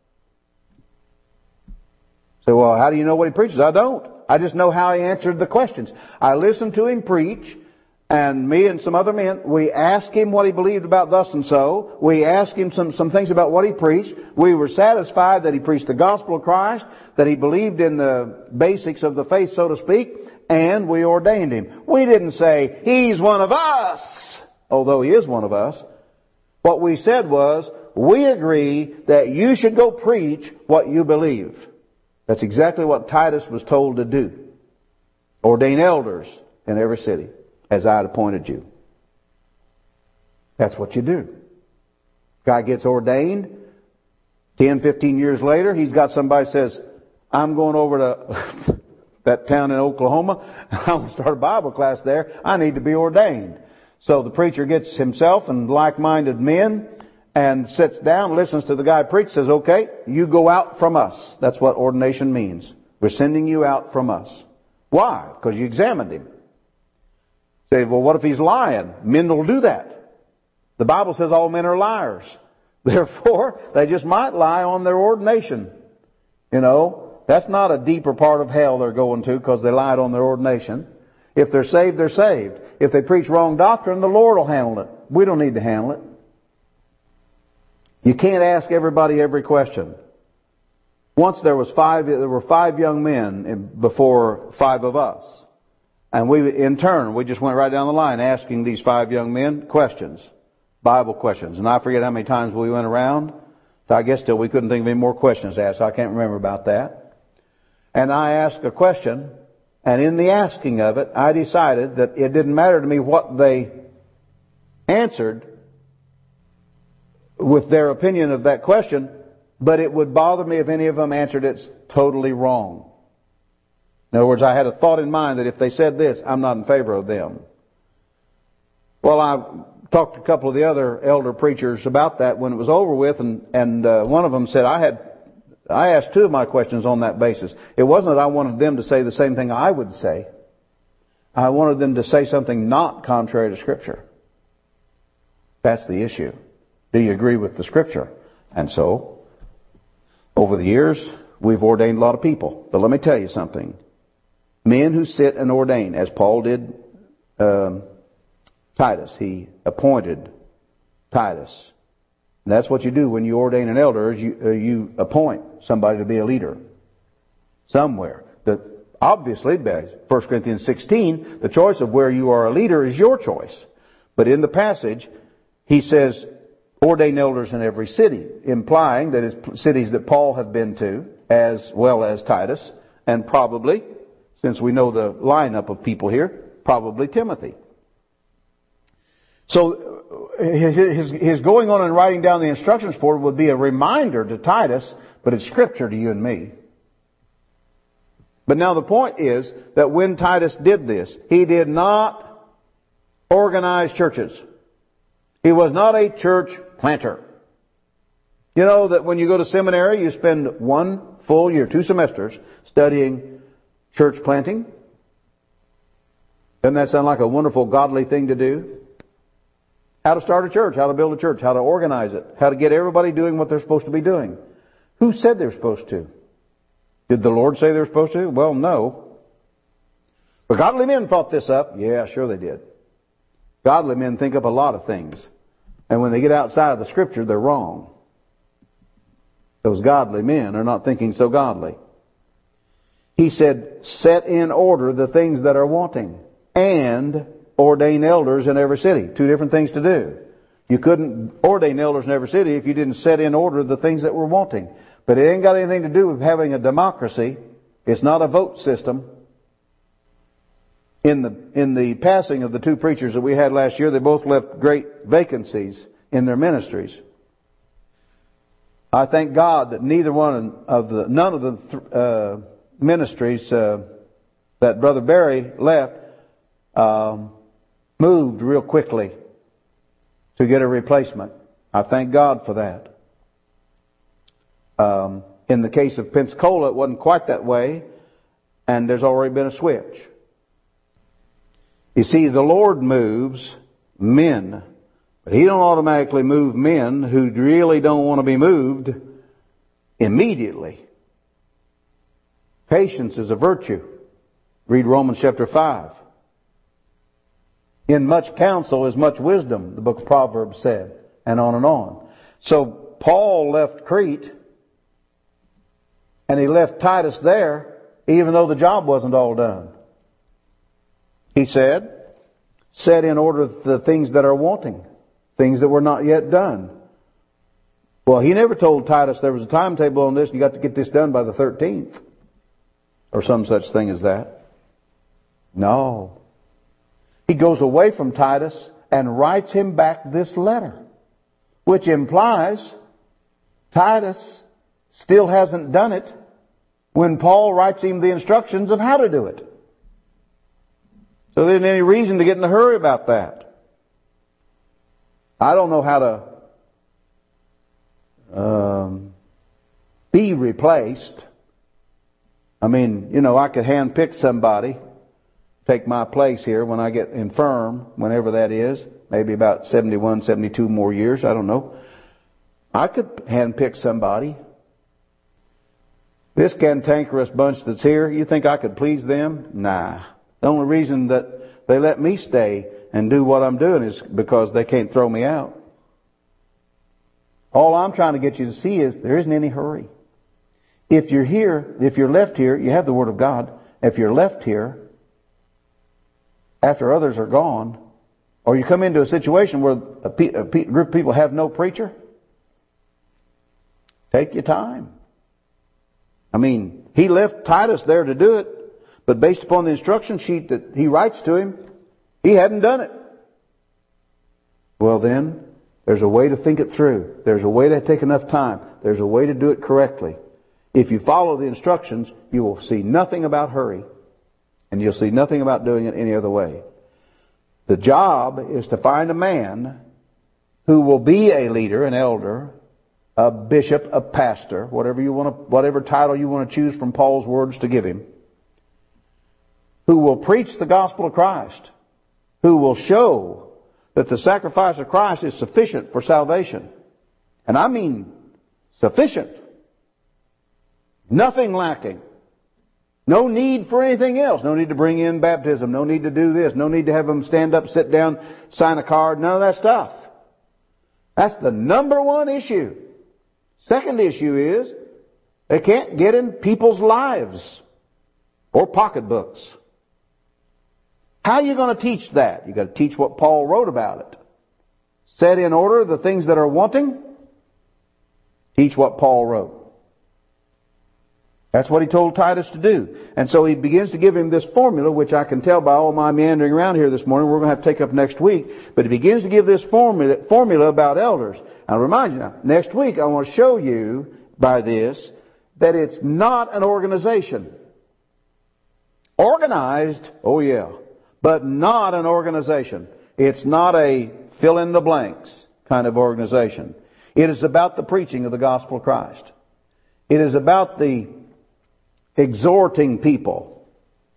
So, well, how do you know what he preaches? I don't. I just know how he answered the questions. I listened to him preach, and me and some other men, we asked him what he believed about thus and so. We asked him some, some things about what he preached. We were satisfied that he preached the gospel of Christ, that he believed in the basics of the faith, so to speak, and we ordained him. We didn't say, he's one of us, although he is one of us. What we said was, we agree that you should go preach what you believe. That's exactly what Titus was told to do. Ordain elders in every city, as I had appointed you. That's what you do. Guy gets ordained. Ten, fifteen years later, he's got somebody says, I'm going over to that town in Oklahoma. I want to start a Bible class there. I need to be ordained. So the preacher gets himself and like-minded men and sits down, listens to the guy preach, says, okay, you go out from us. That's what ordination means. We're sending you out from us. Why? Because you examined him. Say, well, what if he's lying? Men will do that. The Bible says all men are liars. Therefore, they just might lie on their ordination. You know, that's not a deeper part of hell they're going to because they lied on their ordination. If they're saved, they're saved. If they preach wrong doctrine, the Lord will handle it. We don't need to handle it. You can't ask everybody every question. Once there was five, there were five young men before five of us. And we, in turn, we just went right down the line asking these five young men questions. Bible questions. And I forget how many times we went around. So I guess till we couldn't think of any more questions to ask. I can't remember about that. And I asked a question, and in the asking of it, I decided that it didn't matter to me what they answered with their opinion of that question, but it would bother me if any of them answered it totally wrong. In other words, I had a thought in mind that if they said this, I'm not in favor of them. Well, I talked to a couple of the other elder preachers about that when it was over with, and, and uh, one of them said, I had, I asked two of my questions on that basis. It wasn't that I wanted them to say the same thing I would say. I wanted them to say something not contrary to Scripture. That's the issue. Do you agree with the Scripture? And so, over the years, we've ordained a lot of people. But let me tell you something. Men who sit and ordain, as Paul did um, Titus. He appointed Titus. And that's what you do when you ordain an elder, is you, uh, you appoint somebody to be a leader somewhere. But obviously, First Corinthians sixteen, the choice of where you are a leader is your choice. But in the passage, he says, ordain elders in every city, implying that it's cities that Paul have been to, as well as Titus, and probably, since we know the lineup of people here, probably Timothy. So his, his going on and writing down the instructions for it would be a reminder to Titus, but it's Scripture to you and me. But now the point is that when Titus did this, he did not organize churches. He was not a church planter. You know that when you go to seminary, you spend one full year, two semesters, studying church planting. Doesn't that sound like a wonderful, godly thing to do? How to start a church, how to build a church, how to organize it, how to get everybody doing what they're supposed to be doing. Who said they're supposed to? Did the Lord say they're supposed to? Well, no. But godly men thought this up. Yeah, sure they did. Godly men think up a lot of things. And when they get outside of the Scripture, they're wrong. Those godly men are not thinking so godly. He said, set in order the things that are wanting, and ordain elders in every city. Two different things to do. You couldn't ordain elders in every city if you didn't set in order the things that were wanting. But it ain't got anything to do with having a democracy. It's not a vote system. In the in the passing of the two preachers that we had last year, they both left great vacancies in their ministries. I thank God that neither one of the none of the uh, ministries uh, that Brother Barry left um, moved real quickly to get a replacement. I thank God for that. Um, in the case of Pensacola, it wasn't quite that way, and there's already been a switch. You see, the Lord moves men, but He don't automatically move men who really don't want to be moved immediately. Patience is a virtue. Read Romans chapter five. In much counsel is much wisdom, the book of Proverbs said, and on and on. So Paul left Crete, and he left Titus there, even though the job wasn't all done. He said, set in order the things that are wanting, things that were not yet done. Well, he never told Titus there was a timetable on this, you got to get this done by the thirteenth, or some such thing as that. No. He goes away from Titus and writes him back this letter, which implies Titus still hasn't done it when Paul writes him the instructions of how to do it. So there isn't any reason to get in a hurry about that. I don't know how to um, be replaced. I mean, you know, I could handpick somebody, take my place here when I get infirm, whenever that is, maybe about seventy-one, seventy-two more years, I don't know. I could handpick somebody. This cantankerous bunch that's here, you think I could please them? Nah. The only reason that they let me stay and do what I'm doing is because they can't throw me out. All I'm trying to get you to see is there isn't any hurry. If you're here, if you're left here, you have the Word of God. If you're left here, after others are gone, or you come into a situation where a, pe- a pe- group of people have no preacher, take your time. I mean, he left Titus there to do it, but based upon the instruction sheet that he writes to him, he hadn't done it. Well then, there's a way to think it through. There's a way to take enough time. There's a way to do it correctly. If you follow the instructions, you will see nothing about hurry. And you'll see nothing about doing it any other way. The job is to find a man who will be a leader, an elder, a bishop, a pastor, whatever you want to, whatever title you want to choose from Paul's words to give him, who will preach the gospel of Christ, who will show that the sacrifice of Christ is sufficient for salvation. And I mean sufficient. Nothing lacking. No need for anything else. No need to bring in baptism. No need to do this. No need to have them stand up, sit down, sign a card. None of that stuff. That's the number one issue. Second issue is they can't get in people's lives or pocketbooks. How are you going to teach that? You've got to teach what Paul wrote about it. Set in order the things that are wanting. Teach what Paul wrote. That's what he told Titus to do. And so he begins to give him this formula, which I can tell by all my meandering around here this morning. We're going to have to take up next week. But he begins to give this formula, formula about elders. I'll remind you now, next week I want to show you by this that it's not an organization. Organized, oh yeah, but not an organization. It's not a fill in the blanks kind of organization. It is about the preaching of the gospel of Christ. It is about the exhorting people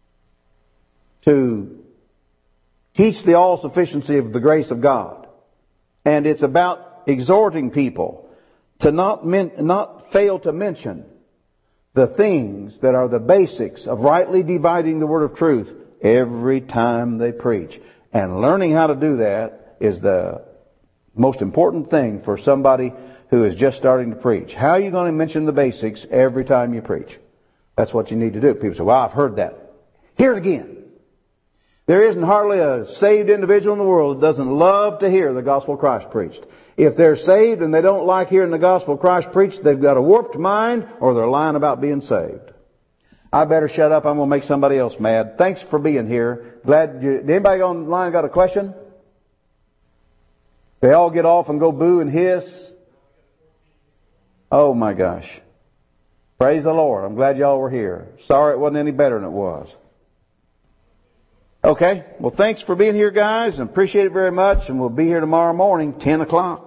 to teach the all-sufficiency of the grace of God. And it's about exhorting people to not men, not fail to mention the things that are the basics of rightly dividing the word of truth every time they preach. And learning how to do that is the most important thing for somebody who is just starting to preach. How are you going to mention the basics every time you preach? That's what you need to do. People say, well, I've heard that. Hear it again. There isn't hardly a saved individual in the world that doesn't love to hear the gospel of Christ preached. If they're saved and they don't like hearing the gospel of Christ preached, they've got a warped mind or they're lying about being saved. I better shut up. I'm going to make somebody else mad. Thanks for being here. Glad you... Did anybody online got a question? They all get off and go boo and hiss. Oh my gosh. Praise the Lord. I'm glad y'all were here. Sorry it wasn't any better than it was. Okay. Well, thanks for being here, guys, and appreciate it very much. And we'll be here tomorrow morning, ten o'clock.